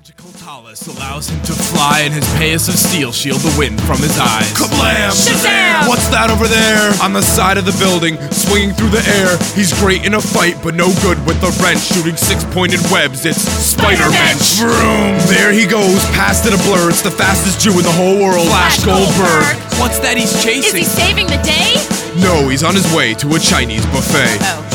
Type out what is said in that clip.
magical talus allows him to fly, and his payas of steel shield the wind from his eyes. Kablam! Shazam! What's that over there? On the side of the building, swinging through the air. He's great in a fight, but no good with the wrench. Shooting six-pointed webs, it's Spider-Mensch. Vroom! There he goes, past it a blur. It's the fastest Jew in the whole world, Flash Goldberg. What's that he's chasing? Is he saving the day? No, he's on his way to a Chinese buffet. Oh.